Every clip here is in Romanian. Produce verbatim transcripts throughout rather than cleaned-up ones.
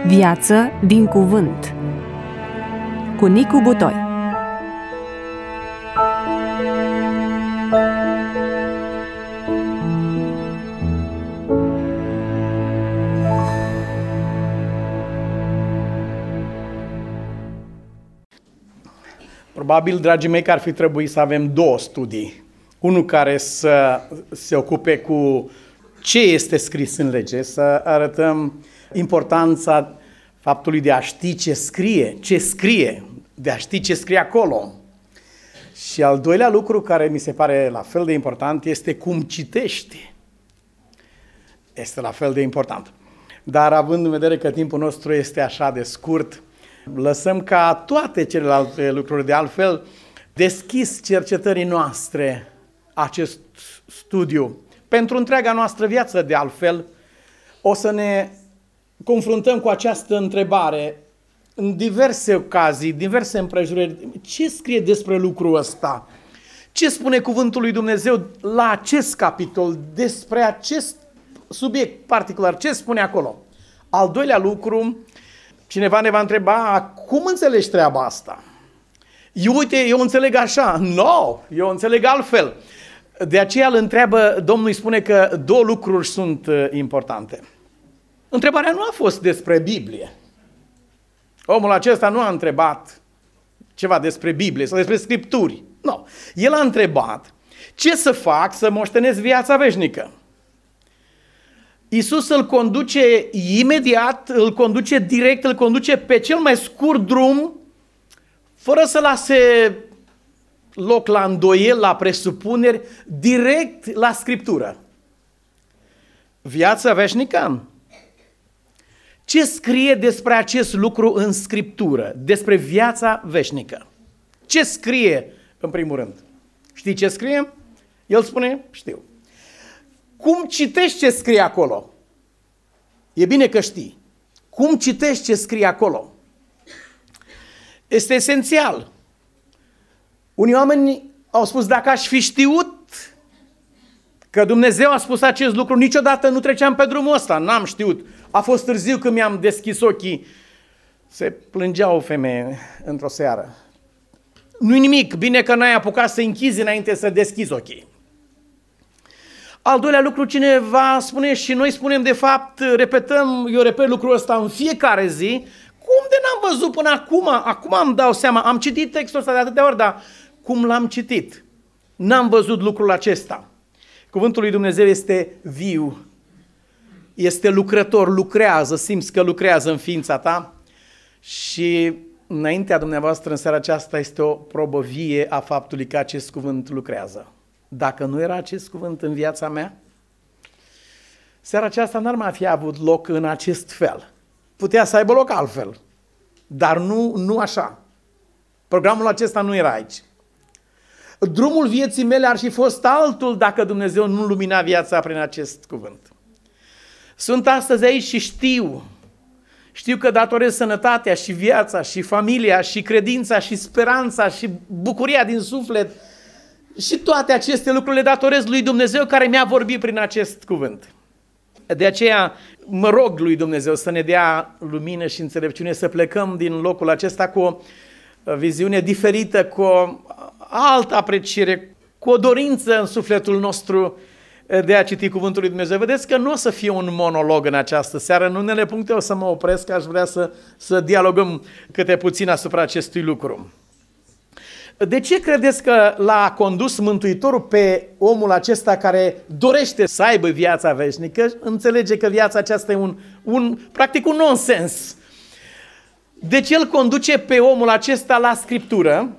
Viață din cuvânt cu Nicu Butoi. Probabil, dragii mei, că ar fi trebuit să avem două studii. Unul care să se ocupe cu ce este scris în lege, să arătăm importanța faptului de a ști ce scrie, ce scrie, de a ști ce scrie acolo. Și al doilea lucru care mi se pare la fel de important este cum citești. Este la fel de important. Dar având în vedere că timpul nostru este așa de scurt, lăsăm ca toate celelalte lucruri de altfel deschis cercetării noastre acest studiu. Pentru întreaga noastră viață, de altfel, o să ne confruntăm cu această întrebare în diverse ocazii, diverse împrejurări. Ce scrie despre lucrul ăsta? Ce spune cuvântul lui Dumnezeu la acest capitol, despre acest subiect particular? Ce spune acolo? Al doilea lucru, cineva ne va întreba, cum înțelegi treaba asta? Eu, uite, eu înțeleg așa. Nu, no, eu înțeleg altfel. De aceea îl întreabă, Domnul îi spune că două lucruri sunt importante. Întrebarea nu a fost despre Biblie. Omul acesta nu a întrebat ceva despre Biblie sau despre Scripturi. Nu. El a întrebat ce să fac să moștenesc viața veșnică. Iisus îl conduce imediat, îl conduce direct, îl conduce pe cel mai scurt drum, fără să lase loc la îndoieli, la presupuneri, direct la Scriptură. Viața veșnică? Ce scrie despre acest lucru în Scriptură? Despre viața veșnică. Ce scrie, în primul rând? Știi ce scrie? El spune, știu. Cum citești ce scrie acolo? E bine că știi. Cum citești ce scrie acolo? Este esențial. Unii oameni au spus, dacă aș fi știut că Dumnezeu a spus acest lucru, niciodată nu treceam pe drumul ăsta. N-am știut. A fost târziu când mi-am deschis ochii. Se plângea o femeie într-o seară. Nu-i nimic, bine că n-ai apucat să închizi înainte să deschizi ochii. Al doilea lucru, cineva spune și noi spunem de fapt, repetăm, eu repet lucrul ăsta în fiecare zi, cum de n-am văzut până acum? Acum îmi dau seama, am citit textul ăsta de atâtea ori, dar cum l-am citit? N-am văzut lucrul acesta. Cuvântul lui Dumnezeu este viu, este lucrător, lucrează, simți că lucrează în ființa ta și înaintea dumneavoastră în seara aceasta este o probă vie a faptului că acest cuvânt lucrează. Dacă nu era acest cuvânt în viața mea, seara aceasta n-ar mai fi avut loc în acest fel. Putea să aibă loc altfel, dar nu, nu așa. Programul acesta nu era aici. Drumul vieții mele ar fi fost altul dacă Dumnezeu nu lumina viața prin acest cuvânt. Sunt astăzi aici și știu, știu că datorez sănătatea și viața și familia și credința și speranța și bucuria din suflet și toate aceste lucruri le datorez lui Dumnezeu care mi-a vorbit prin acest cuvânt. De aceea mă rog lui Dumnezeu să ne dea lumină și înțelepciune, să plecăm din locul acesta cu o viziune diferită, cu o altă apreciere, cu o dorință în sufletul nostru de a citi cuvântul lui Dumnezeu. Vedeți că nu o să fie un monolog în această seară, în unele puncte o să mă opresc, aș vrea să, să dialogăm câte puțin asupra acestui lucru. De ce credeți că l-a condus Mântuitorul pe omul acesta care dorește să aibă viața veșnică? Înțelege că viața aceasta e un, un practic un nonsens. Deci el conduce pe omul acesta la Scriptură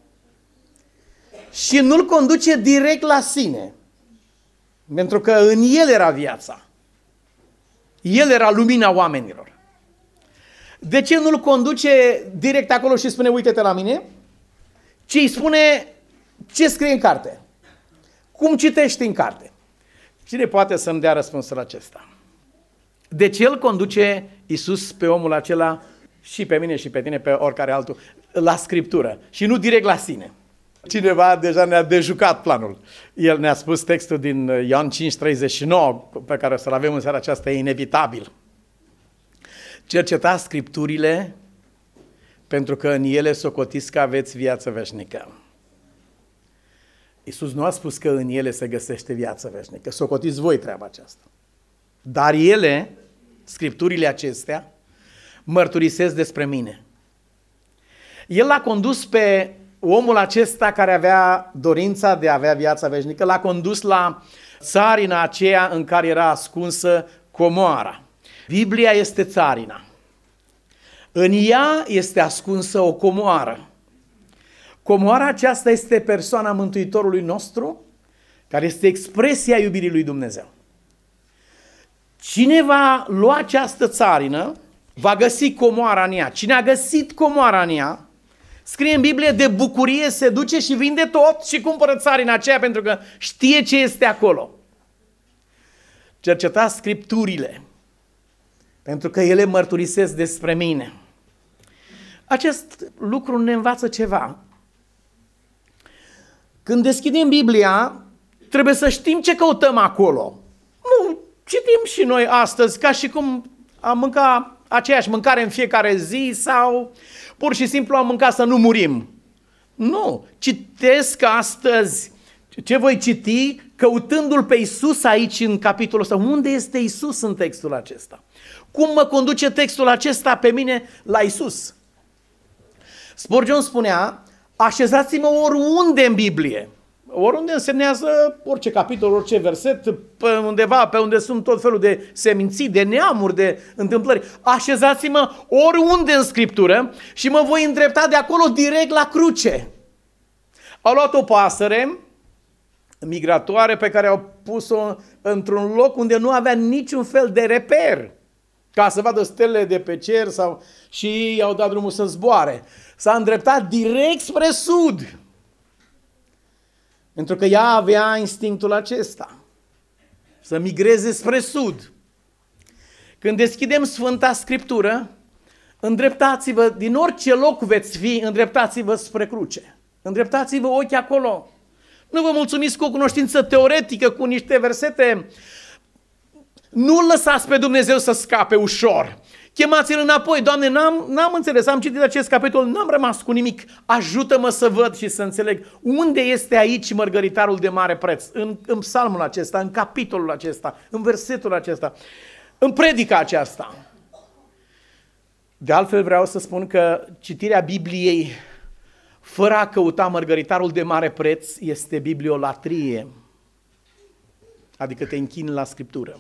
și nu-l conduce direct la sine. Pentru că în el era viața. El era lumina oamenilor. De ce nu-l conduce direct acolo și spune, uite-te la mine? Ci îi spune ce scrie în carte. Cum citești în carte? Cine poate să-mi dea răspunsul acesta? Deci el conduce Iisus pe omul acela și pe mine și pe tine, pe oricare altul, la Scriptură și nu direct la sine. Cineva deja ne-a dejucat planul. El ne-a spus textul din Ioan cinci treizeci și nouă, pe care o să-l avem în seara aceasta, e inevitabil. Cercetați Scripturile, pentru că în ele socotiți că aveți viață veșnică. Iisus nu a spus că în ele se găsește viață veșnică. Socotiți voi treaba aceasta. Dar ele, Scripturile acestea, mărturisesc despre mine. El l-a condus pe omul acesta care avea dorința de a avea viața veșnică, l-a condus la țarina aceea în care era ascunsă comoara. Biblia este țarina. În ea este ascunsă o comoară. Comoara aceasta este persoana Mântuitorului nostru, care este expresia iubirii lui Dumnezeu. Cine va lua această țarină, va găsi comoara în ea. Cine a găsit comoara în ea, scrie în Biblie, de bucurie se duce și vinde tot și cumpără țarina aceea pentru că știe ce este acolo. Cercetați Scripturile, pentru că ele mărturisesc despre mine. Acest lucru ne învață ceva. Când deschidem Biblia, trebuie să știm ce căutăm acolo. Nu citim și noi astăzi ca și cum am mâncat aceeași mâncare în fiecare zi sau pur și simplu am mâncat să nu murim. Nu, citesc astăzi ce voi citi căutându-L pe Iisus aici în capitolul ăsta. Unde este Iisus în textul acesta? Cum mă conduce textul acesta pe mine la Iisus? Spurgeon spunea, așezați-mă oriunde în Biblie. Oriunde însemnează orice capitol, orice verset, pe undeva, pe unde sunt tot felul de seminții, de neamuri, de întâmplări. Așezați-mă oriunde în Scriptură și mă voi îndrepta de acolo direct la cruce. Au luat o pasăre migratoare pe care au pus-o într-un loc unde nu avea niciun fel de reper, ca să vadă stelele de pe cer sau și i-au dat drumul să zboare. S-a îndreptat direct spre sud. Pentru că ea avea instinctul acesta, să migreze spre sud. Când deschidem Sfânta Scriptură, îndreptați-vă, din orice loc veți fi, îndreptați-vă spre cruce. Îndreptați-vă ochii acolo. Nu vă mulțumiți cu o cunoștință teoretică, cu niște versete. Nu lăsați pe Dumnezeu să scape ușor. Chemați-L înapoi. Doamne, n-am, n-am înțeles, am citit acest capitol, n-am rămas cu nimic. Ajută-mă să văd și să înțeleg unde este aici mărgăritarul de mare preț. În, în psalmul acesta, în capitolul acesta, în versetul acesta, în predica aceasta. De altfel vreau să spun că citirea Bibliei fără a căuta mărgăritarul de mare preț este bibliolatrie. Adică te închini la Scriptură.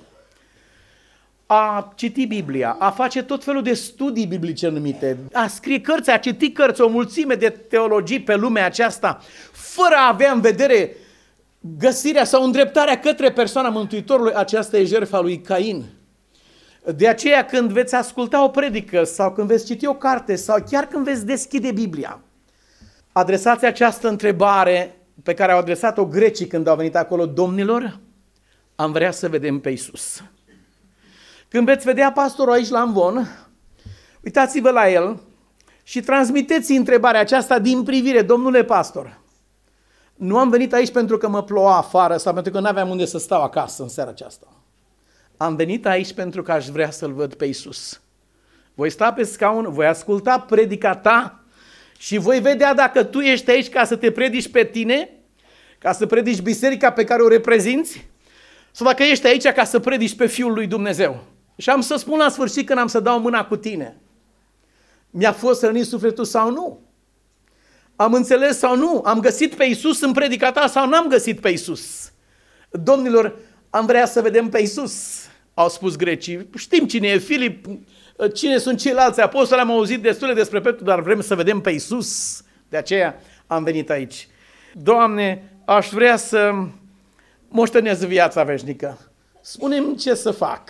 A citi Biblia, a face tot felul de studii biblice numite, a scrie cărți, a citi cărți, o mulțime de teologii pe lumea aceasta, fără a avea în vedere găsirea sau îndreptarea către persoana Mântuitorului, aceasta e jertfa lui Cain. De aceea când veți asculta o predică sau când veți citi o carte sau chiar când veți deschide Biblia, adresați această întrebare pe care au adresat-o grecii când au venit acolo: domnilor, am vrea să vedem pe Iisus. Când veți vedea pastorul aici la Amvon, uitați-vă la el și transmiteți întrebarea aceasta din privire: domnule pastor, nu am venit aici pentru că mă ploua afară sau pentru că nu aveam unde să stau acasă în seara aceasta. Am venit aici pentru că aș vrea să-L văd pe Iisus. Voi sta pe scaun, voi asculta predica ta și voi vedea dacă tu ești aici ca să te predici pe tine, ca să predici biserica pe care o reprezinți, sau dacă ești aici ca să predici pe Fiul lui Dumnezeu. Și am să spun la sfârșit, când am să dau mâna cu tine, mi-a fost rănit sufletul sau nu? Am înțeles sau nu? Am găsit pe Iisus în predica ta sau n-am găsit pe Iisus? Domnilor, am vrea să vedem pe Iisus, au spus grecii. Știm cine e Filip, cine sunt ceilalți apostoli, am auzit destule despre Petru, dar vrem să vedem pe Iisus. De aceea am venit aici. Doamne, aș vrea să moștenesc viața veșnică. Spune-mi ce să fac.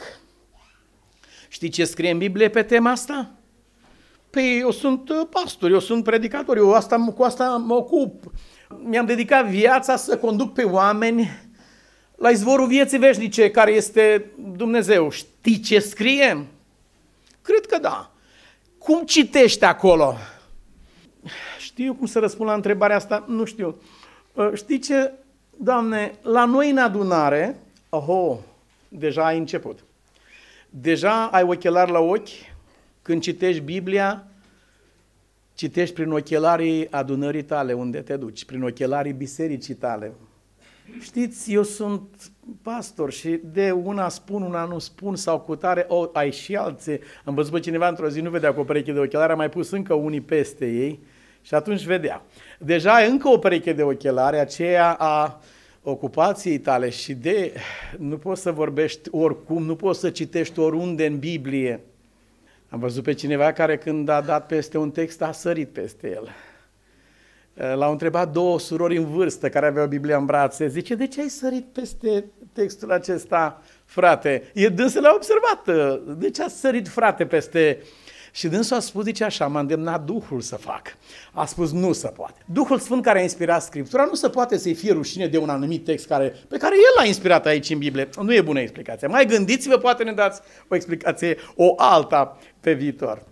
Știi ce scrie în Biblie pe tema asta? Păi eu sunt pastor, eu sunt predicator, eu asta, cu asta mă ocup. Mi-am dedicat viața să conduc pe oameni la izvorul vieții veșnice, care este Dumnezeu. Știi ce scrie? Cred că da. Cum citești acolo? Știu cum să răspund la întrebarea asta? Nu știu. Știi ce, Doamne, la noi în adunare, oho, deja ai început. Deja ai ochelari la ochi, Când citești Biblia, citești prin ochelarii adunării tale unde te duci, prin ochelarii bisericii tale. Știți, eu sunt pastor și de una spun, una nu spun sau cu tare, oh, ai și alții. Am văzut pe cineva într-o zi, nu vedea cu o pereche de ochelari, a mai pus încă unii peste ei și atunci vedea. Deja ai încă o pereche de ochelari, aceea a ocupației tale și de, nu poți să vorbești oricum, nu poți să citești oriunde în Biblie. Am văzut pe cineva care când a dat peste un text a sărit peste el. L-au întrebat două surori în vârstă care aveau Biblia în brațe. Zice, de ce ai sărit peste textul acesta, frate? E dânsul l-a observat. De ce a sărit, frate, peste... Și dânsul a spus, zice așa, m-a îndemnat Duhul să fac. A spus, nu se poate. Duhul Sfânt care a inspirat Scriptura nu se poate să-i fie rușine de un anumit text care, pe care el l-a inspirat aici în Biblie. Nu e bună explicația. Mai gândiți-vă, poate ne dați o explicație, o alta pe viitor.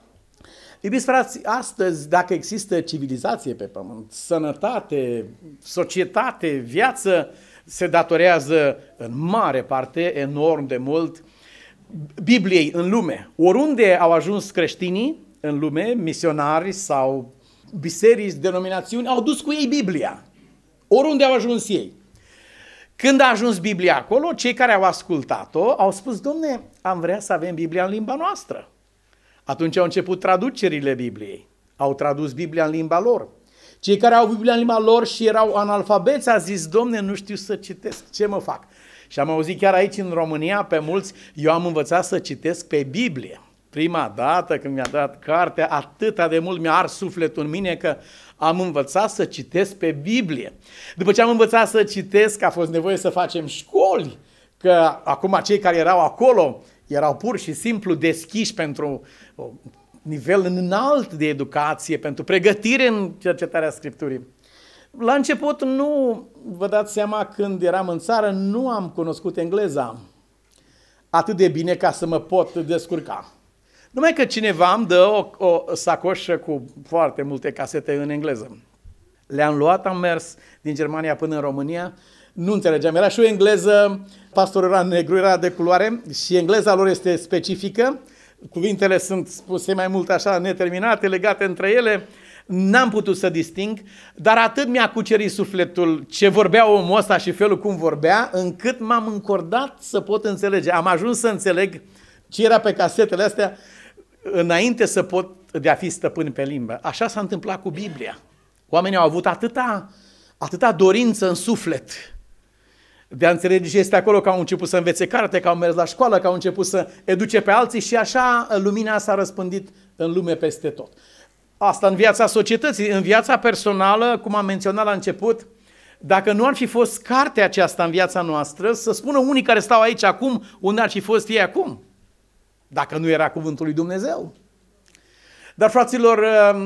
Iubiți frați, astăzi, dacă există civilizație pe pământ, sănătate, societate, viață, se datorează în mare parte, enorm de mult, Bibliei în lume. Oriunde au ajuns creștinii în lume, misionari sau biserici, denominațiuni, au dus cu ei Biblia. Oriunde au ajuns ei. Când a ajuns Biblia acolo, cei care au ascultat-o au spus, Domne, am vrea să avem Biblia în limba noastră. Atunci au început traducerile Bibliei. Au tradus Biblia în limba lor. Cei care au Biblia în limba lor și erau analfabeți a zis, Domne, nu știu să citesc, ce mă fac? Și am auzit chiar aici în România pe mulți, eu am învățat să citesc pe Biblie. Prima dată când mi-a dat cartea, atâta de mult mi-a ars sufletul în mine că am învățat să citesc pe Biblie. După ce am învățat să citesc, a fost nevoie să facem școli, că acum cei care erau acolo erau pur și simplu deschiși pentru un nivel înalt de educație, pentru pregătire în cercetarea Scripturii. La început nu, vă dați seama, când eram în țară, nu am cunoscut engleza atât de bine ca să mă pot descurca. Numai că cineva îmi dă o, o sacoșă cu foarte multe casete în engleză. Le-am luat, am mers din Germania până în România, nu înțelegeam, era și o engleză, pastorul era negru, era de culoare și engleza lor este specifică, cuvintele sunt spuse mai mult așa neterminate, legate între ele, n-am putut să disting, dar atât mi-a cucerit sufletul ce vorbea omul ăsta și felul cum vorbea, încât m-am încordat să pot înțelege. Am ajuns să înțeleg ce era pe casetele astea înainte să pot de a fi stăpân pe limbă. Așa s-a întâmplat cu Biblia. Oamenii au avut atâta, atâta dorință în suflet de a înțelege ce este acolo, că au început să învețe carte, că au mers la școală, că au început să educe pe alții și așa lumina s-a răspândit în lume peste tot. Asta în viața societății, în viața personală, cum am menționat la început, dacă nu ar fi fost cartea aceasta în viața noastră, să spună unii care stau aici acum, unde ar fi fost ei acum, dacă nu era cuvântul lui Dumnezeu. Dar, fraților,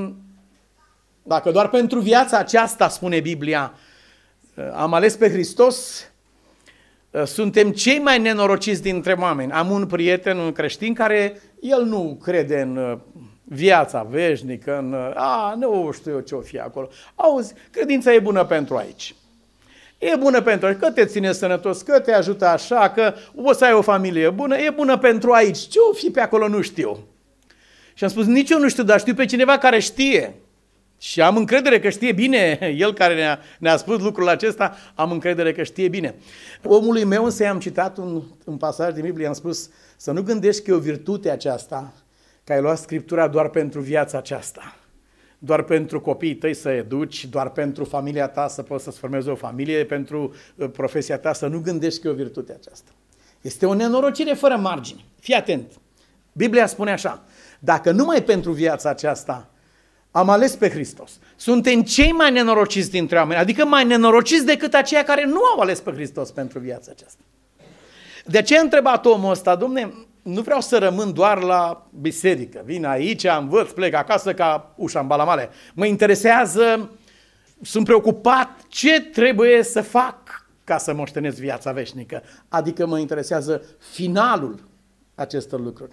dacă doar pentru viața aceasta, spune Biblia, am ales pe Hristos, suntem cei mai nenorociți dintre oameni. Am un prieten, un creștin, care el nu crede în viața veșnică, în, a, nu știu eu ce-o fi acolo. Auzi, credința e bună pentru aici. E bună pentru aici, că te ține sănătos, că te ajută așa, că o să ai o familie bună, e bună pentru aici. Ce-o fi pe acolo nu știu. Și am spus, nici eu nu știu, dar știu pe cineva care știe. Și am încredere că știe bine, el care ne-a, ne-a spus lucrul acesta, am încredere că știe bine. Omului meu însă i-am citat un, un pasaj din Biblie, am spus să nu gândești că e o virtute aceasta, că ai luat Scriptura doar pentru viața aceasta, doar pentru copiii tăi să educi, doar pentru familia ta să poți să-ți formezi o familie, pentru profesia ta, să nu gândești că e o virtute aceasta. Este o nenorocire fără margini. Fii atent. Biblia spune așa, dacă numai pentru viața aceasta am ales pe Hristos, suntem cei mai nenorociți dintre oameni, adică mai nenorociți decât aceia care nu au ales pe Hristos pentru viața aceasta. De ce a întrebat omul ăsta, Domne, nu vreau să rămân doar la biserică, vin aici, învăț, plec acasă ca ușa în balamale. Mă interesează, sunt preocupat ce trebuie să fac ca să moștenesc viața veșnică, adică mă interesează finalul acestor lucruri.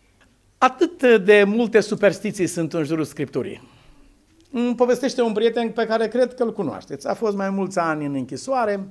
Atât de multe superstiții sunt în jurul Scripturii. Îmi povestește un prieten pe care cred că îl cunoașteți. A fost mai mulți ani în închisoare.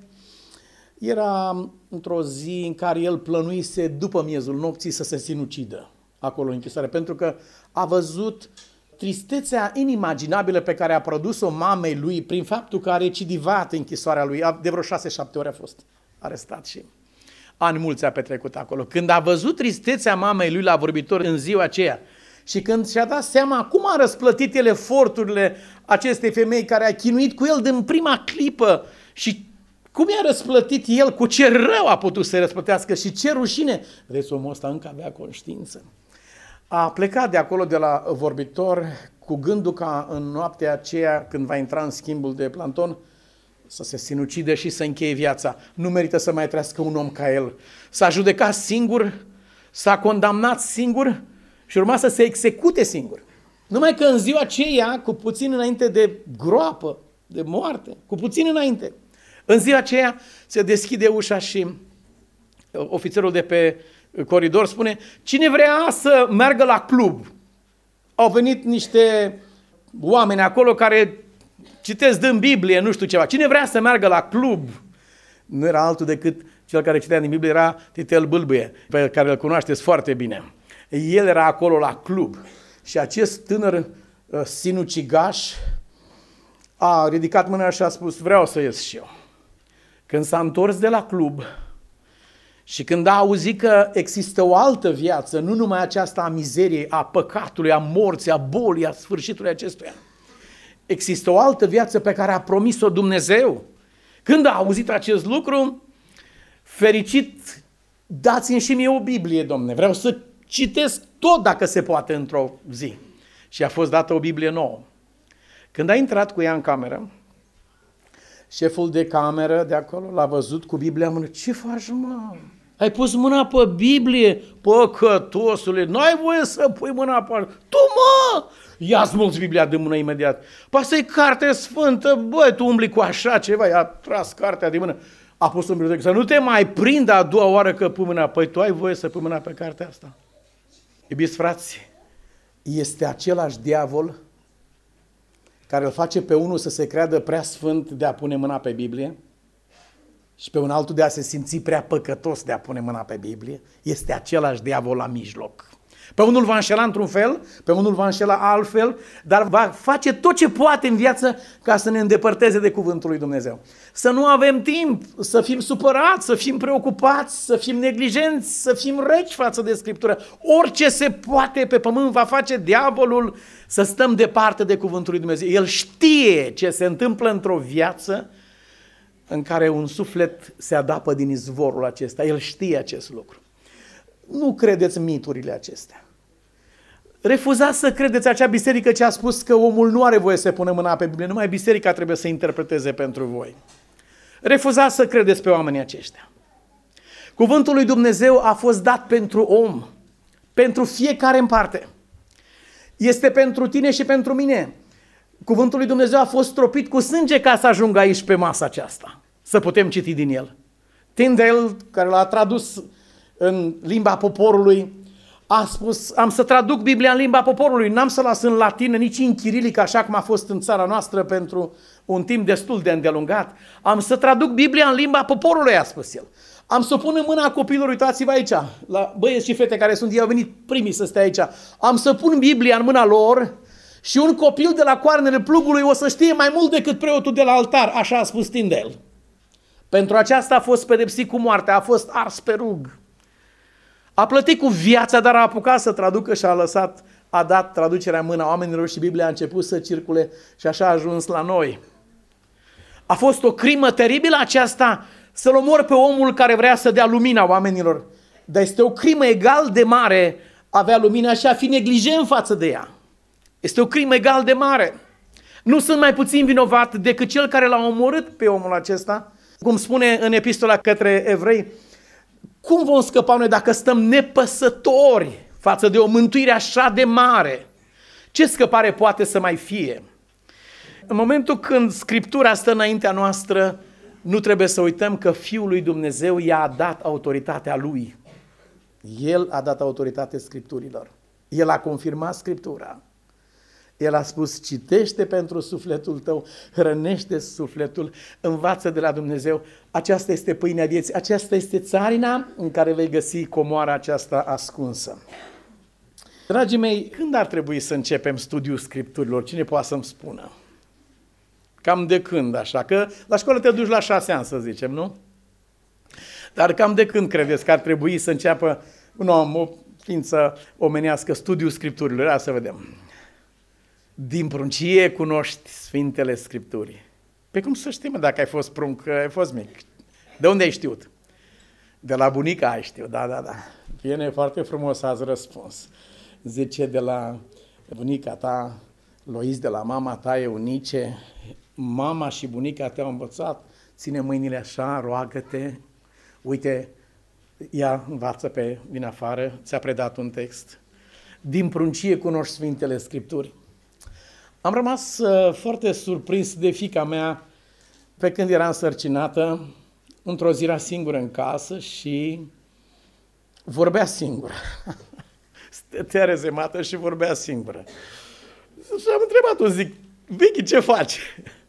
Era într-o zi în care el plănuise după miezul nopții să se sinucidă. acolo în închisoare, pentru că a văzut tristețea inimaginabilă pe care a produs-o mamei lui prin faptul că a recidivat închisoarea lui. De vreo șase șapte ori a fost arestat și ani mulți a petrecut acolo. Când a văzut tristețea mamei lui la vorbitor în ziua aceea și când și-a dat seama cum a răsplătit el eforturile acestei femei care a chinuit cu el din prima clipă și cum i-a răsplătit el, cu ce rău a putut să răsplătească și ce rușine. Vedeți, omul ăsta încă avea conștiință. A plecat de acolo de la vorbitor cu gândul ca în noaptea aceea, când va intra în schimbul de planton, să se sinucide și să încheie viața. Nu merită să mai trăiască un om ca el. S-a judecat singur, s-a condamnat singur și urma să se execute singur. Numai că în ziua aceea, cu puțin înainte de groapă, de moarte, cu puțin înainte, în ziua aceea se deschide ușa și ofițerul de pe coridor spune: cine vrea să meargă la club? Au venit niște oameni acolo care citesc din Biblie, nu știu ceva. Cine vrea să meargă la club? Nu era altul decât cel care citea din Biblie, era Titel Bâlbâie, pe care îl cunoașteți foarte bine. El era acolo la club și acest tânăr uh, sinucigaș a ridicat mâna și a spus: vreau să ies și eu. Când s-a întors de la club și când a auzit că există o altă viață, nu numai aceasta a mizeriei, a păcatului, a morții, a bolii, a sfârșitului acestuia, există o altă viață pe care a promis-o Dumnezeu. Când a auzit acest lucru, fericit, dați-mi și mie o Biblie, Domne, vreau să citesc tot dacă se poate într-o zi. Și a fost dată o Biblie nouă. Când a intrat cu ea în cameră, șeful de cameră de acolo l-a văzut cu Biblia în mână. Ce faci, mă? Ai pus mâna pe Biblie? Păcătosule, n-ai voie să pui mâna pe... Tu, mă! Ia smulți Biblia de mână imediat. Păi asta e carte sfântă, băi, tu umbli cu așa ceva, i-a tras cartea de mână. A pus în bibliotecă, să nu te mai prindă a doua oară că pui mâna. Păi tu ai voie să pui mâna pe cartea asta? Iubiți frați, este același diavol care îl face pe unul să se creadă prea sfânt de a pune mâna pe Biblie și pe un altul de a se simți prea păcătos de a pune mâna pe Biblie. Este același diavol la mijloc. Pe unul va înșela într-un fel, pe unul va înșela altfel, dar va face tot ce poate în viață ca să ne îndepărteze de cuvântul lui Dumnezeu. Să nu avem timp, să fim supărați, să fim preocupați, să fim neglijenți, să fim reci față de Scriptură. Orice se poate pe pământ va face diavolul să stăm departe de cuvântul lui Dumnezeu. El știe ce se întâmplă într-o viață în care un suflet se adapă din izvorul acesta. El știe acest lucru. Nu credeți miturile acestea. Refuzați să credeți acea biserică ce a spus că omul nu are voie să pună mâna pe Biblie, numai biserica trebuie să interpreteze pentru voi. Refuzați să credeți pe oamenii aceștia. Cuvântul lui Dumnezeu a fost dat pentru om, pentru fiecare în parte. Este pentru tine și pentru mine. Cuvântul lui Dumnezeu a fost stropit cu sânge ca să ajungă aici pe masa aceasta, să putem citi din el. Tyndale, care l-a tradus în limba poporului, a spus: am să traduc Biblia în limba poporului, n-am să las în latină, nici în chirilică, așa cum a fost în țara noastră pentru un timp destul de îndelungat. Am să traduc Biblia în limba poporului, a spus el. Am să pun în mâna copilor, uitați-vă aici, la băieți și fete care sunt, ei au venit primii să stea aici. Am să pun Biblia în mâna lor și un copil de la coarnele plugului o să știe mai mult decât preotul de la altar, așa a spus Tyndale. Pentru aceasta a fost pedepsit cu moartea, a fost ars pe rug. A plătit cu viața, dar a apucat să traducă și a lăsat, a dat traducerea în mâna oamenilor și Biblia a început să circule și așa a ajuns la noi. A fost o crimă teribilă aceasta să-l omor pe omul care vrea să dea lumina oamenilor, dar este o crimă egal de mare avea lumina și a fi neglijent față de ea. Este o crimă egal de mare. Nu sunt mai puțin vinovat decât cel care l-a omorât pe omul acesta, cum spune în epistola către evrei. Cum vom scăpa noi dacă stăm nepăsători față de o mântuire așa de mare? Ce scăpare poate să mai fie? În momentul când Scriptura stă înaintea noastră, nu trebuie să uităm că Fiul lui Dumnezeu i-a dat autoritatea Lui. El a dat autoritate Scripturilor. El a confirmat Scriptura. El a spus: citește pentru sufletul tău, hrănește sufletul, învață de la Dumnezeu. Aceasta este pâinea vieții, aceasta este țarina în care vei găsi comoara aceasta ascunsă. Dragii mei, când ar trebui să începem studiul Scripturilor? Cine poate să-mi spună? Cam de când, așa? Că la școală te duci la șase ani, să zicem, nu? Dar cam de când credeți că ar trebui să înceapă un om, o ființă omenească, studiul Scripturilor? Hai să vedem. Din pruncie cunoști Sfintele Scripturii. Pe cum să știm dacă ai fost prunc, ai fost mic? De unde ai știut? De la bunica ai știut, da, da, da. Bine, foarte frumos ați răspuns. Zice de la bunica ta, Lois, de la mama ta, Eunice, mama și bunica te-au învățat, ține mâinile așa, roagă-te, uite, ea învață pe din afară, ți-a predat un text. Din pruncie cunoști Sfintele Scripturii. Am rămas uh, foarte surprins de fiica mea pe când era însărcinată, într-o zi era singură în casă și vorbea singură. Stătea rezemată și vorbea singură. Și am întrebat-o, zic, Vicky, ce faci?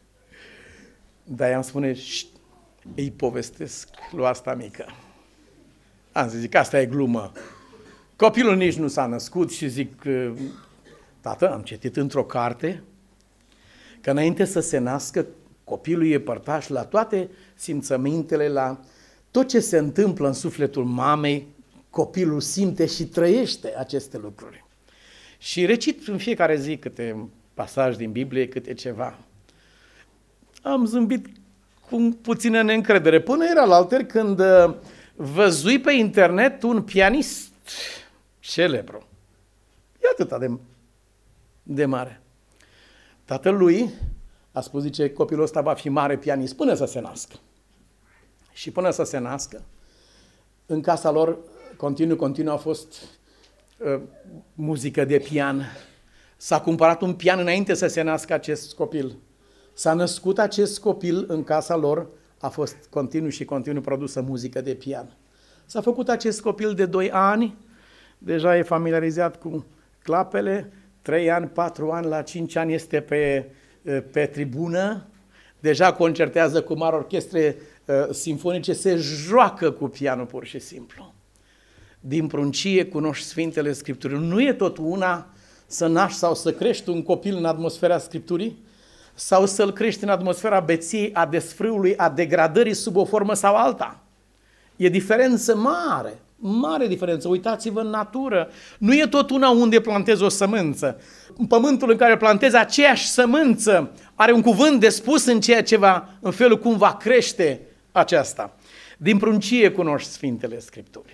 Dar i-am spune, îi povestesc lui asta mică. Am zis, zic, asta e glumă. Copilul nici nu s-a născut și zic, tată, am citit într-o carte că înainte să se nască, copilul e părtaș la toate simțămintele, la tot ce se întâmplă în sufletul mamei, copilul simte și trăiește aceste lucruri. Și recit în fiecare zi câte pasaj din Biblie, câte ceva. Am zâmbit cu puțină neîncredere. Până era la alter când văzui pe internet un pianist celebru. E atâta de, de mare. Tatălui a spus, zice, copilul ăsta va fi mare pianist până să se nască. Și până să se nască, în casa lor, continuu, continuu a fost uh, muzică de pian. S-a cumpărat un pian înainte să se nască acest copil. S-a născut acest copil în casa lor, a fost continuu și continuu produsă muzică de pian. S-a făcut acest copil de doi ani, deja e familiarizat cu clapele, trei ani, patru ani, la cinci ani este pe, pe tribună, deja concertează cu mari orchestre uh, simfonice, se joacă cu pianul pur și simplu. Din pruncie cunoști Sfintele Scripturii. Nu e tot una să naști sau să crești un copil în atmosfera Scripturii sau să-l crești în atmosfera beției, a desfrâului, a degradării sub o formă sau alta. E diferență mare, mare diferență. Uitați-vă în natură. Nu e tot una unde plantezi o sămânță. În pământul în care plantezi aceeași sămânță are un cuvânt de spus în ceea ce va, în felul cum va crește aceasta. Din pruncie cunoști Sfintele Scripturii.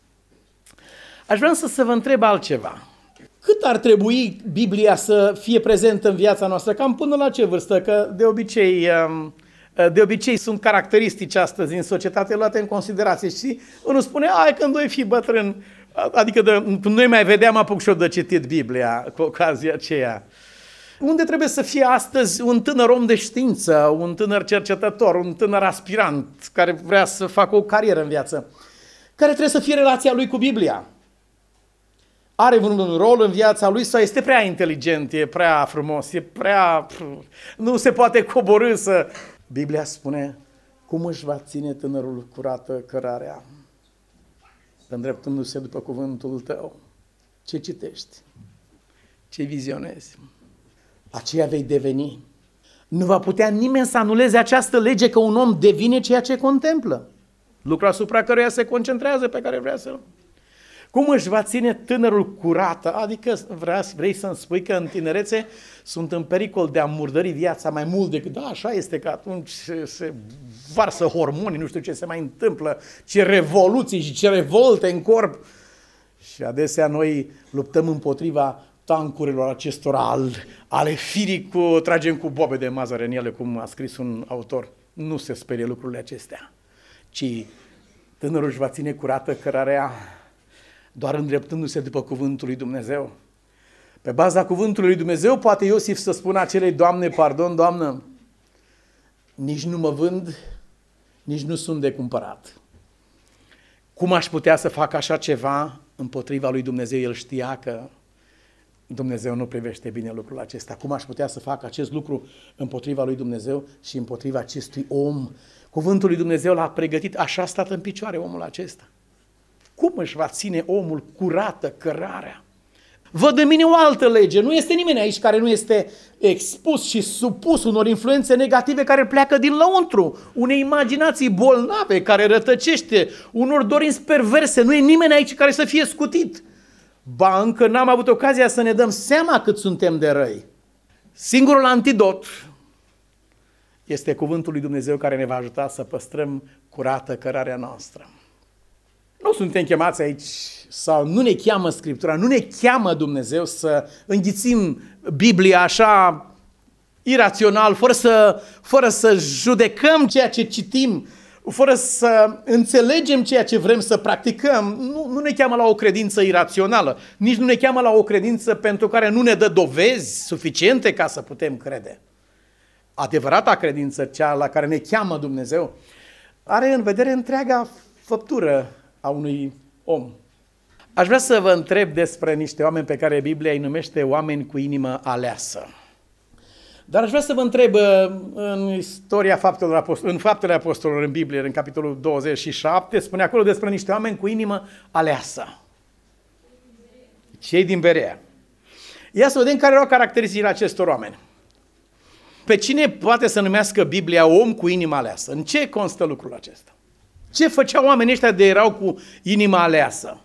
Aș vrea să, să vă întreb altceva. Cât ar trebui Biblia să fie prezentă în viața noastră? Cam până la ce vârstă? Că de obicei, de obicei sunt caracteristici astăzi în societate luate în considerație. Și unul spune, ai, când voi fi bătrân, adică de, noi mai vedeam apuc și-o de citit Biblia cu ocazia aceea. Unde trebuie să fie astăzi un tânăr om de știință, un tânăr cercetător, un tânăr aspirant care vrea să facă o carieră în viață? Care trebuie să fie relația lui cu Biblia? Are un rol în viața lui sau este prea inteligent, e prea frumos, e prea... nu se poate coborî să... Biblia spune, cum își va ține tânărul curată cărarea, îndreptându-se după cuvântul tău. Ce citești? Ce vizionezi? Aceea vei deveni. Nu va putea nimeni să anuleze această lege că un om devine ceea ce contemplă. Lucru asupra căruia se concentrează, pe care vrea să-l... Cum își va ține tânărul curată? Adică vrei, vrei să-mi spui că în tinerețe sunt în pericol de a murdări viața mai mult decât... Da, așa este, că atunci se, se varsă hormoni, nu știu ce se mai întâmplă, ce revoluții și ce revolte în corp. Și adesea noi luptăm împotriva tancurilor acestora al, ale firii cu, tragem cu bobe de mazăre în ele, cum a scris un autor. Nu se sperie lucrurile acestea, ci tânărul își va ține curată cărarea doar îndreptându-se după cuvântul lui Dumnezeu. Pe baza cuvântului lui Dumnezeu poate Iosif să spună acelei doamne, pardon, doamnă, nici nu mă vând, nici nu sunt de cumpărat. Cum aș putea să fac așa ceva împotriva lui Dumnezeu? El știa că Dumnezeu nu privește bine lucrul acesta. Cum aș putea să fac acest lucru împotriva lui Dumnezeu și împotriva acestui om? Cuvântul lui Dumnezeu l-a pregătit, așa a stat în picioare omul acesta. Cum își va ține omul curată cărarea? Văd în mine o altă lege. Nu este nimeni aici care nu este expus și supus unor influențe negative care pleacă din lăuntru, unei imaginații bolnave care rătăcește, unor dorinți perverse. Nu e nimeni aici care să fie scutit. Ba, încă n-am avut ocazia să ne dăm seama cât suntem de răi. Singurul antidot este cuvântul lui Dumnezeu care ne va ajuta să păstrăm curată cărarea noastră. Nu suntem chemați aici, sau nu ne cheamă Scriptura, nu ne cheamă Dumnezeu să înghițim Biblia așa irațional, fără să, fără să judecăm ceea ce citim, fără să înțelegem ceea ce vrem să practicăm. Nu, nu ne cheamă la o credință irațională, nici nu ne cheamă la o credință pentru care nu ne dă dovezi suficiente ca să putem crede. Adevărata credință, cea la care ne cheamă Dumnezeu, are în vedere întreaga făptură a unui om. Aș vrea să vă întreb despre niște oameni pe care Biblia îi numește oameni cu inimă aleasă. Dar aș vrea să vă întreb în istoria faptelor apostolilor, în Faptele Apostolilor în Biblie, în capitolul douăzeci și șapte, spune acolo despre niște oameni cu inimă aleasă. Cei din Berea. Ia să vedem care erau caracteristicile acestor oameni. Pe cine poate să numească Biblia om cu inima aleasă? În ce constă lucrul acesta? Ce făceau oamenii ăștia de erau cu inima aleasă?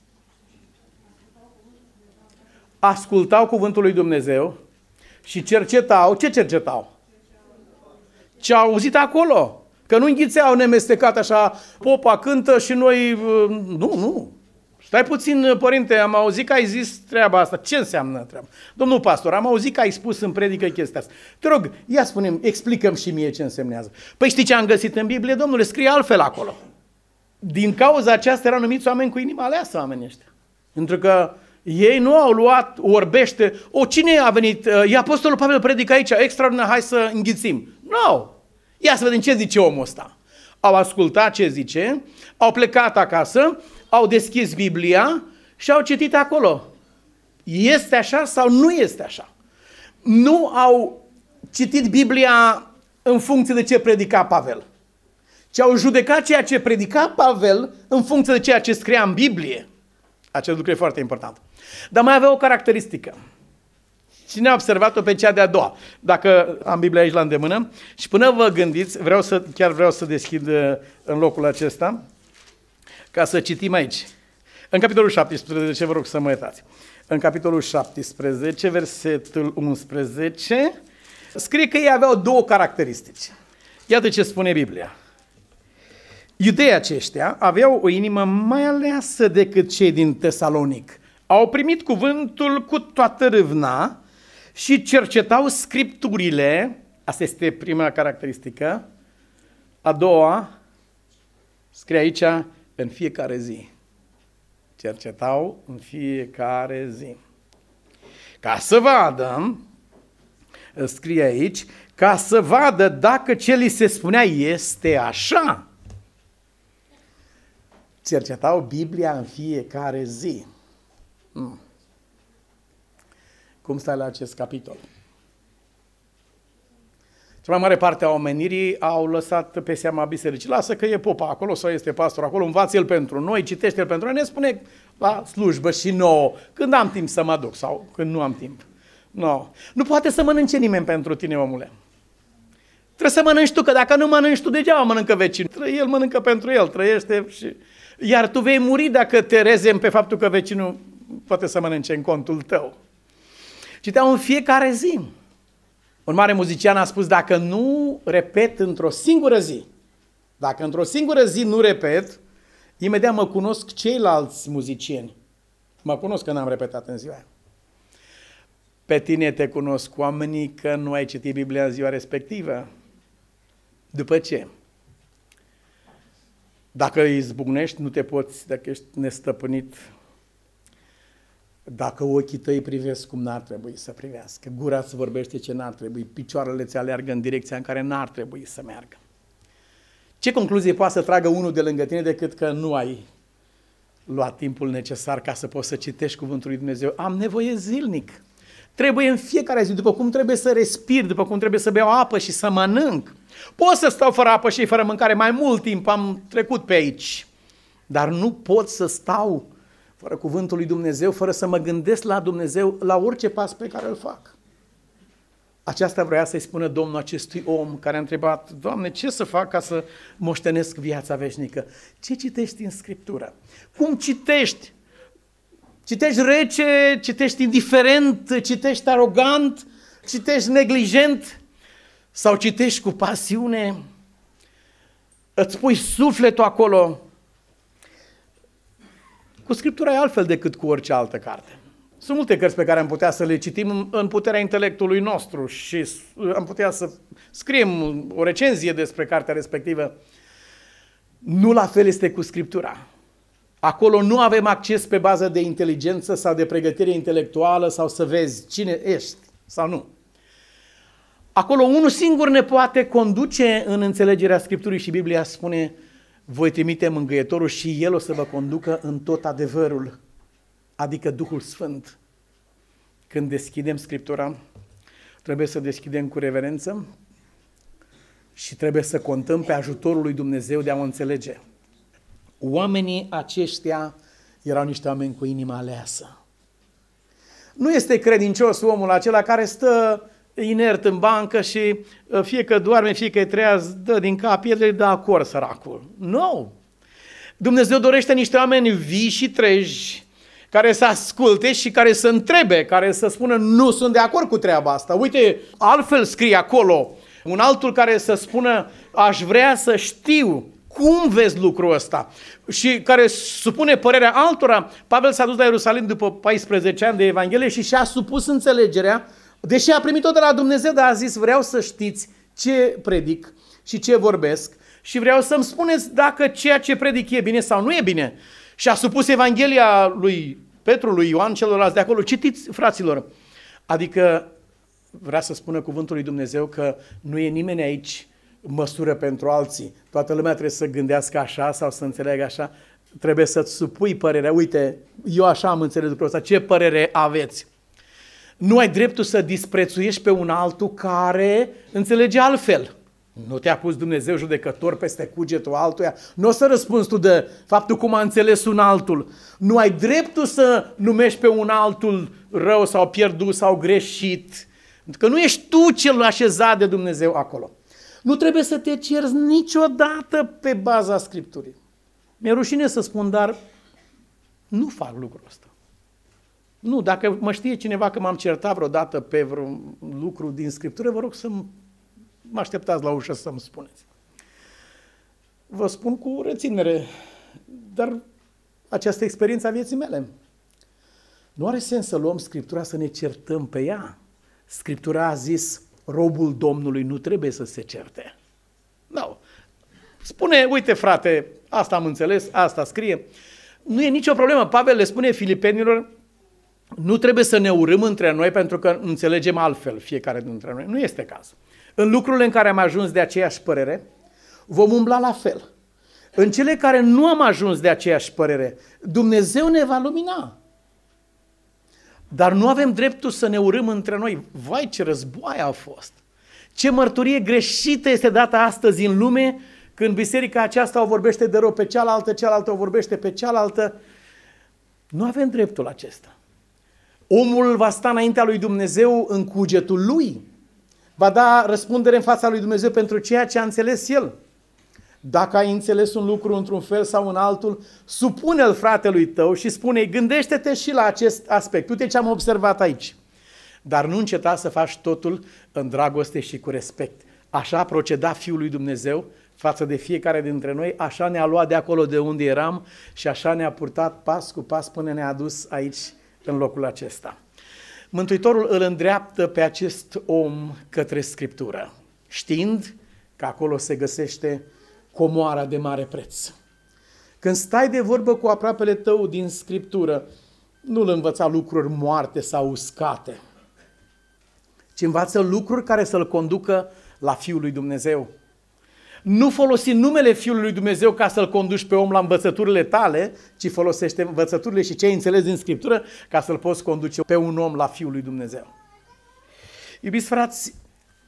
Ascultau cuvântul lui Dumnezeu și cercetau. Ce cercetau? Ce au auzit acolo. Că nu înghițeau nemestecat așa, popa cântă și noi... Nu, nu. Stai puțin, părinte, am auzit că ai zis treaba asta. Ce înseamnă treaba? Domnul pastor, am auzit că ai spus în predică chestia asta. Te rog, ia spune-mi, explicăm și mie ce însemnează. Păi știi ce am găsit în Biblie? Domnule, scrie altfel acolo. Din cauza aceasta erau numiți oameni cu inima aleasă, oamenii ăștia. Pentru că ei nu au luat orbește. O, cine a venit? E apostolul Pavel predică aici, extraordinar, hai să înghițim. Nu. No. Ia să vedem ce zice omul ăsta. Au ascultat ce zice, au plecat acasă, au deschis Biblia și au citit acolo. Este așa sau nu este așa? Nu au citit Biblia în funcție de ce predica Pavel, ci au judecat ceea ce predica Pavel în funcție de ceea ce scria în Biblie. Acest lucru e foarte important. Dar mai avea o caracteristică. Cine a observat-o pe cea de-a doua? Dacă am Biblia aici la îndemână și până vă gândiți, vreau să, chiar vreau să deschid în locul acesta ca să citim aici. În capitolul șaptesprezece, vă rog să mă iertați. În capitolul șaptesprezece, versetul unsprezece, scrie că ei aveau două caracteristici. Iată ce spune Biblia. Iudeii aceștia aveau o inimă mai aleasă decât cei din Tesalonic. Au primit cuvântul cu toată râvna și cercetau scripturile. Asta este prima caracteristică. A doua, scrie aici, în fiecare zi. Cercetau în fiecare zi. Ca să vadă, scrie aici, ca să vadă dacă ce li se spunea este așa. Cercetau Biblia în fiecare zi. Hmm. Cum stai la acest capitol? Cea mai mare parte a omenirii au lăsat pe seama bisericii. Lasă că e popa acolo sau este pastor acolo, învață el pentru noi, citește el pentru noi, ne spune la slujbă și nouă, când am timp să mă duc sau când nu am timp. No. Nu poate să mănânce nimeni pentru tine, omule. Trebuie să mănânci tu, că dacă nu mănânci tu, degeaba mănâncă vecinul. El mănâncă pentru el, trăiește și... Iar tu vei muri dacă te rezemi pe faptul că vecinul poate să mănânce în contul tău. Citeau în fiecare zi. Un mare muzician a spus, dacă nu repet într-o singură zi, dacă într-o singură zi nu repet, imediat mă cunosc ceilalți muzicieni. Mă cunosc că n-am repetat în ziua aia. Pe tine te cunosc oamenii că nu ai citit Biblia în ziua respectivă. După ce? Dacă îi izbucnești, nu te poți, dacă ești nestăpânit, dacă ochii tăi privesc cum n-ar trebui să privească, gura îți vorbește ce n-ar trebui, picioarele ți aleargă în direcția în care n-ar trebui să meargă. Ce concluzie poate să tragă unul de lângă tine decât că nu ai luat timpul necesar ca să poți să citești cuvântul lui Dumnezeu? Am nevoie zilnic. Trebuie în fiecare zi, după cum trebuie să respir, după cum trebuie să beau apă și să mănânc. Pot să stau fără apă și fără mâncare mai mult timp, am trecut pe aici. Dar nu pot să stau fără cuvântul lui Dumnezeu, fără să mă gândesc la Dumnezeu la orice pas pe care îl fac. Aceasta vrea să-i spună Domnul acestui om care a întrebat, Doamne, ce să fac ca să moștenesc viața veșnică? Ce citești în Scriptură? Cum citești? Citești rece, citești indiferent, citești arogant, citești neglijent sau citești cu pasiune? Îți pui sufletul acolo? Cu Scriptura e altfel decât cu orice altă carte. Sunt multe cărți pe care am putea să le citim în puterea intelectului nostru și am putea să scriem o recenzie despre cartea respectivă. Nu la fel este cu Scriptura. Acolo nu avem acces pe bază de inteligență sau de pregătire intelectuală sau să vezi cine ești sau nu. Acolo unul singur ne poate conduce în înțelegerea Scripturii și Biblia spune, voi trimite Mângâietorul și El o să vă conducă în tot adevărul, adică Duhul Sfânt. Când deschidem Scriptura, trebuie să deschidem cu reverență și trebuie să contăm pe ajutorul lui Dumnezeu de a o înțelege. Oamenii aceștia erau niște oameni cu inima aleasă. Nu este credincios omul acela care stă inert în bancă și fie că doarme, fie că e treaz, dă din cap, el îi dă acord săracul. Nu! Dumnezeu dorește niște oameni vii și treji, care să asculte și care să întrebe, care să spună nu sunt de acord cu treaba asta. Uite, altfel scrie acolo, un altul care să spună aș vrea să știu cum vezi lucrul ăsta și care supune părerea altora. Pavel s-a dus la Ierusalim după paisprezece ani de Evanghelie și și-a supus înțelegerea, deși a primit-o de la Dumnezeu, dar a zis vreau să știți ce predic și ce vorbesc și vreau să-mi spuneți dacă ceea ce predic e bine sau nu e bine. Și a supus Evanghelia lui Petru, lui Ioan, celorlalți de acolo. Citiți, fraților. Adică vrea să spună cuvântul lui Dumnezeu că nu e nimeni aici măsură pentru alții. Toată lumea trebuie să gândească așa sau să înțeleagă așa. Trebuie să-ți supui părerea. Uite, eu așa am înțeles lucrul ăsta. Ce părere aveți? Nu ai dreptul să disprețuiești pe un altul care înțelege altfel. Nu te-a pus Dumnezeu judecător peste cugetul altuia. Nu o să răspunzi tu de faptul cum a înțeles un altul. Nu ai dreptul să numești pe un altul rău sau pierdut sau greșit. Pentru că nu ești tu cel așezat de Dumnezeu acolo. Nu trebuie să te cerzi niciodată pe baza Scripturii. Mi-e rușine să spun, dar nu fac lucrul ăsta. Nu, dacă mă știe cineva că m-am certat vreodată pe vreun lucru din Scriptură, vă rog să mă așteptați la ușă să-mi spuneți. Vă spun cu reținere, dar această experiență a vieții mele. Nu are sens să luăm Scriptura să ne certăm pe ea. Scriptura a zis, robul Domnului nu trebuie să se certe. Nu. Spune, uite frate, asta am înțeles, asta scrie. Nu e nicio problemă. Pavel le spune filipenilor, nu trebuie să ne urâm între noi pentru că înțelegem altfel fiecare dintre noi. Nu este cazul. În lucrurile în care am ajuns de aceeași părere, vom umbla la fel. În cele care nu am ajuns de aceeași părere, Dumnezeu ne va lumina. Dar nu avem dreptul să ne urâm între noi. Vai, ce războaie a fost! Ce mărturie greșită este dată astăzi în lume când biserica aceasta o vorbește de rău pe cealaltă, cealaltă o vorbește pe cealaltă. Nu avem dreptul acesta. Omul va sta înaintea lui Dumnezeu în cugetul lui. Va da răspundere în fața lui Dumnezeu pentru ceea ce a înțeles el. Dacă ai înțeles un lucru într-un fel sau în altul, supune-l fratelui tău și spune-i, gândește-te și la acest aspect. Uite ce am observat aici. Dar nu înceta să faci totul în dragoste și cu respect. Așa a procedat Fiul lui Dumnezeu față de fiecare dintre noi, așa ne-a luat de acolo de unde eram și așa ne-a purtat pas cu pas până ne-a adus aici în locul acesta. Mântuitorul îl îndreaptă pe acest om către Scriptură, știind că acolo se găsește comoara de mare preț. Când stai de vorbă cu aproapele tău din Scriptură, nu-l învăța lucruri moarte sau uscate, ci învață lucruri care să-l conducă la Fiul lui Dumnezeu. Nu folosi numele Fiului lui Dumnezeu ca să-l conduci pe om la învățăturile tale, ci folosește învățăturile și ce ai înțeles din Scriptură ca să-l poți conduce pe un om la Fiul lui Dumnezeu. Iubiți frați,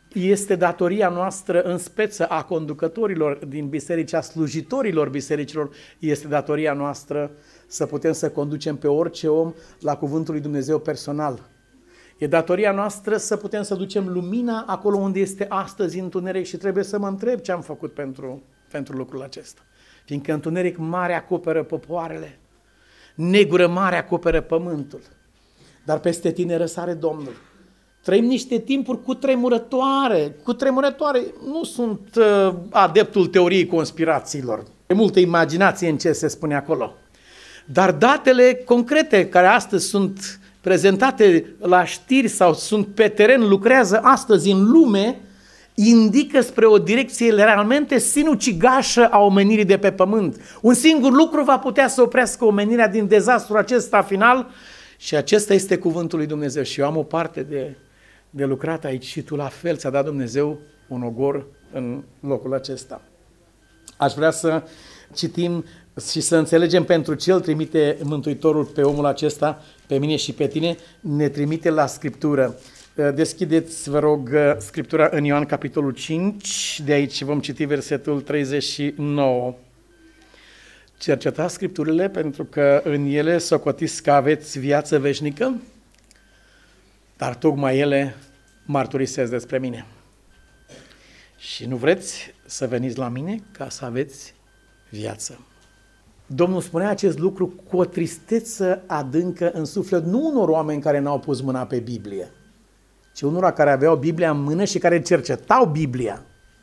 este datoria noastră în speță a conducătorilor din biserici, a slujitorilor bisericilor, este datoria noastră să putem să conducem pe orice om la cuvântul lui Dumnezeu personal. E datoria noastră să putem să ducem lumina acolo unde este astăzi întuneric și trebuie să mă întreb ce am făcut pentru, pentru lucrul acesta. Fiindcă întuneric mare acoperă popoarele, negură mare acoperă pământul, dar peste tine răsare Domnul. Trăim niște timpuri cutremurătoare, cutremurătoare. Nu sunt uh, adeptul teoriei conspirațiilor. E multă imaginație în ce se spune acolo. Dar datele concrete care astăzi sunt prezentate la știri sau sunt pe teren, lucrează astăzi în lume, indică spre o direcție realmente sinucigașă a omenirii de pe pământ. Un singur lucru va putea să oprească omenirea din dezastrul acesta final și acesta este cuvântul lui Dumnezeu. Și eu am o parte de, de lucrat aici și tu la fel, ți-a dat Dumnezeu un ogor în locul acesta. Aș vrea să citim și să înțelegem pentru ce îl trimite Mântuitorul pe omul acesta, pe mine și pe tine, ne trimite la Scriptură. Deschideți, vă rog, Scriptura în Ioan, capitolul cinci, de aici vom citi versetul treizeci și nouă. Cercetați Scripturile pentru că în ele socotiți că aveți viață veșnică, dar tocmai ele mărturisesc despre mine. Și nu vreți să veniți la mine ca să aveți viață. Domnul spunea acest lucru cu o tristețe adâncă în suflet, nu unor oameni care n-au pus mâna pe Biblie, ci unora care aveau Biblia în mână și care cercetau Biblia,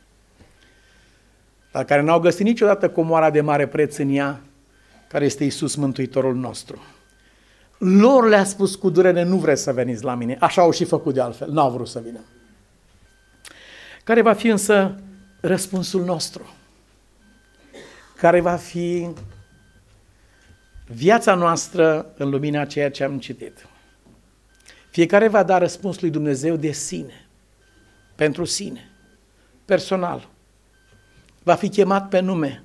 dar care n-au găsit niciodată comoara de mare preț în ea, care este Iisus Mântuitorul nostru. Lor le-a spus cu durere, nu vreți să veniți la mine, așa au și făcut de altfel, n-au vrut să vină. Care va fi însă răspunsul nostru? Care va fi viața noastră în lumina a ceea ce am citit? Fiecare va da răspunsul lui Dumnezeu de sine, pentru sine, personal. Va fi chemat pe nume.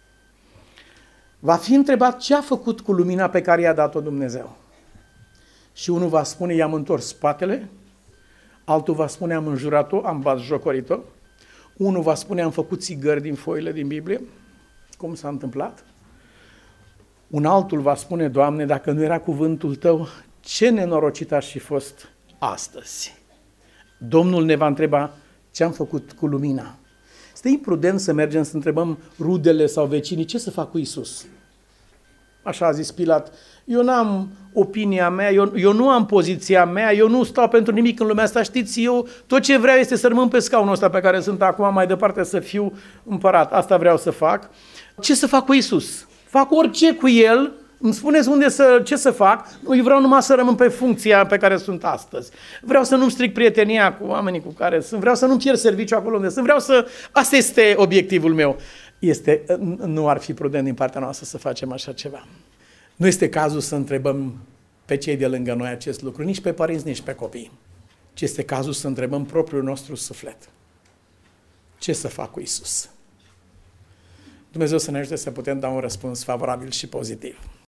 Va fi întrebat ce a făcut cu lumina pe care i-a dat-o Dumnezeu. Și unul va spune, i-am întors spatele, altul va spune, am înjurat-o, am batjocorit-o, unul va spune, am făcut țigări din foile din Biblie, cum s-a întâmplat. Un altul va spune, Doamne, dacă nu era cuvântul Tău, ce nenorocit aș fi fost astăzi. Domnul ne va întreba ce am făcut cu lumina. Este imprudent să mergem să întrebăm rudele sau vecinii ce să fac cu Iisus. Așa a zis Pilat, eu n-am opinia mea, eu, eu nu am poziția mea, eu nu stau pentru nimic în lumea asta, știți, eu tot ce vreau este să rămân pe scaunul ăsta pe care sunt acum, mai departe să fiu împărat, asta vreau să fac. Ce să fac cu Iisus? Fac orice cu El, îmi spuneți unde să, ce să fac, eu vreau numai să rămân pe funcția pe care sunt astăzi. Vreau să nu-mi stric prietenia cu oamenii cu care sunt, vreau să nu-mi pierd serviciu acolo unde sunt, vreau să... Asta este obiectivul meu. Este, nu ar fi prudent din partea noastră să facem așa ceva. Nu este cazul să întrebăm pe cei de lângă noi acest lucru, nici pe părinți, nici pe copii, ci este cazul să întrebăm propriul nostru suflet. Ce să fac cu Iisus? Dumnezeu să ne ajute să putem da un răspuns favorabil și pozitiv.